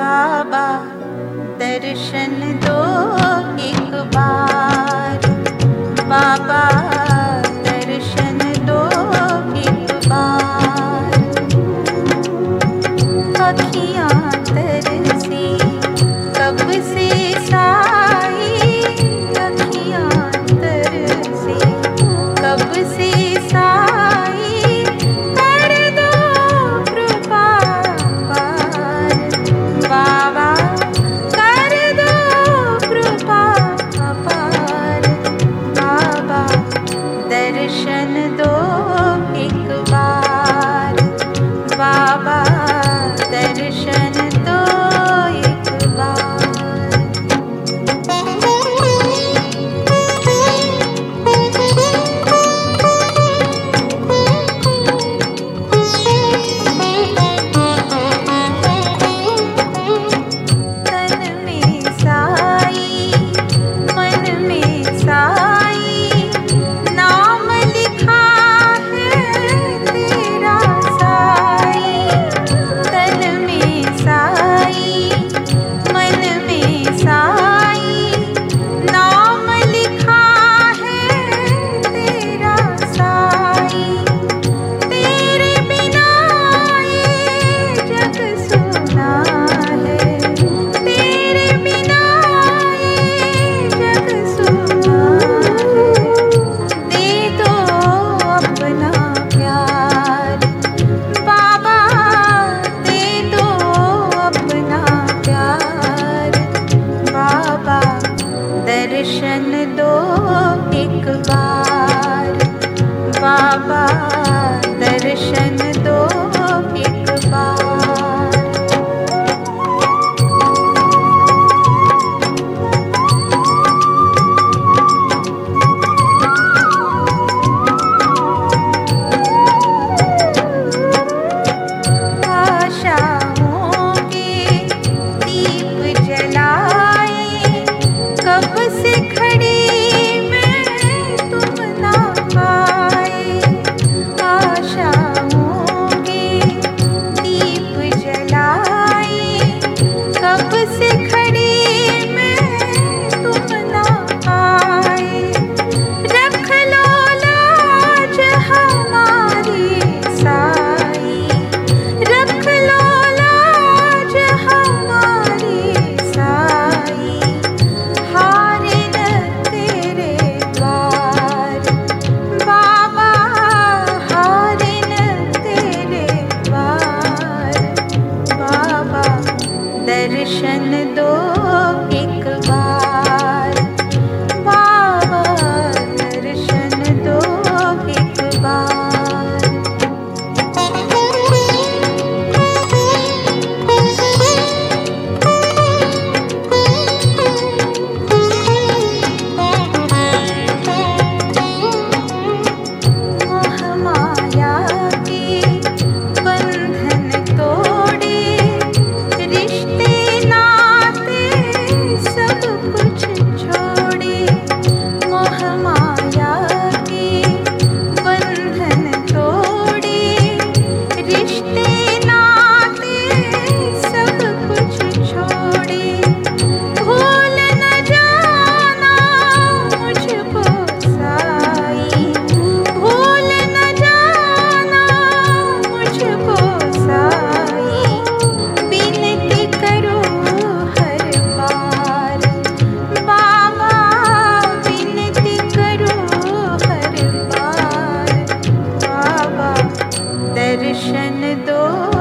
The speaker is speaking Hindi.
बाबा दर्शन दो एक बार, बाबा दर्शन दो एक बार। अखियाँ तरसी कब से साई, अखियाँ तरसी कब से साई, कर दो कृपा पार, बाबा कर दो कृपा पार, बाबा दर्शन दो एक बार, बाबा दर्शन दो एक बार। तन में साई मन में साई, नाम लिखा है तेरा साई। तन में साई मन में साई, नाम लिखा है तेरा साई। तेरे बिना ये जग सुना है, तेरे बिना ये जग सुना है। दे दो अपना प्यार, बाबा दे दो अपना प्यार, बाबा दर्शन दो एक बार, बाबा दर्शन दो एक बार। आशाओं के दीप जलाए, कब से खड़ी मैं तुम ना पाए। आशाओं के दीप जलाए, कब से खड़ी मैं तुम ना पाए। रख लो लाज हमारी साई, रख लो लाज हमारी साई। हारे न तेरे द्वार, बाबा हारे न तेरे द्वार, बाबा दर्शन दो एक बार, बाबा दर्शन दो एक बार। मोह माया के बंधन तोड़े, रिश्ते नाते सब कुछ छोड़े। मोह माया के बंधन तोड़े, रिश्ते नाते सब कुछ छोड़े। भूल न जाना मुझको साई, भूल न जाना मुझको साई। विनती करो हर बार, बाबा विनती करो हर बार, बाबा दर्शन दो